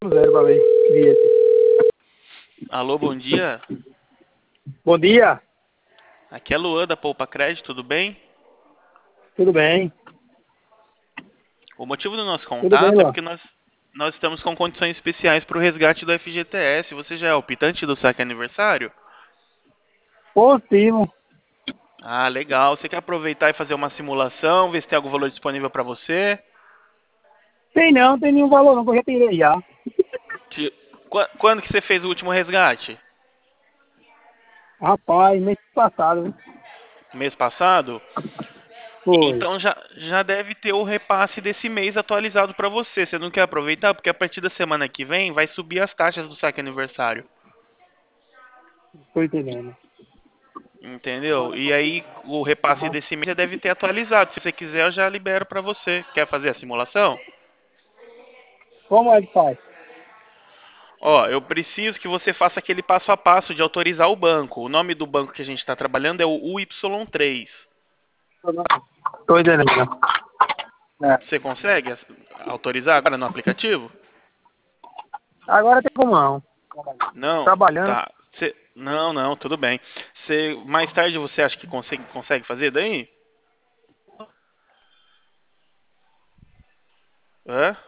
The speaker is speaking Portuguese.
Zero pra ver. Vi esse. Alô, bom dia. Bom dia, Aqui é Luan da Poupa Crédito, tudo bem? tudo bem? O motivo do nosso Tudo bem, contato é Luan? porque nós estamos com condições especiais para o resgate do FGTS. Você já é o optante do saque aniversário? Positivo. Ah, legal. Você quer aproveitar e fazer uma simulação, ver se tem algum valor disponível para você? Tem não, tem nenhum valor não, que eu já tirei já. Ti- Quando que você fez o último resgate? Rapaz, mês passado, né? Mês passado? Foi. Então já deve ter o repasse desse mês atualizado para você. Você não quer aproveitar? Porque a partir da semana que vem vai subir as taxas do saque aniversário. Tô entendendo. Entendeu? E aí o repasse Aham. desse mês já deve ter atualizado. Se você quiser, eu já libero para você. Quer fazer a simulação? Como é que faz? Ó, eu preciso que você faça aquele passo a passo de autorizar o banco. O nome do banco que a gente está trabalhando é o UY3. Tô entendendo. É. Você consegue autorizar agora no aplicativo? Agora tem como não. Não? Trabalhando. Tá. Não, não, tudo bem. Mais tarde você acha que consegue fazer daí? Hã?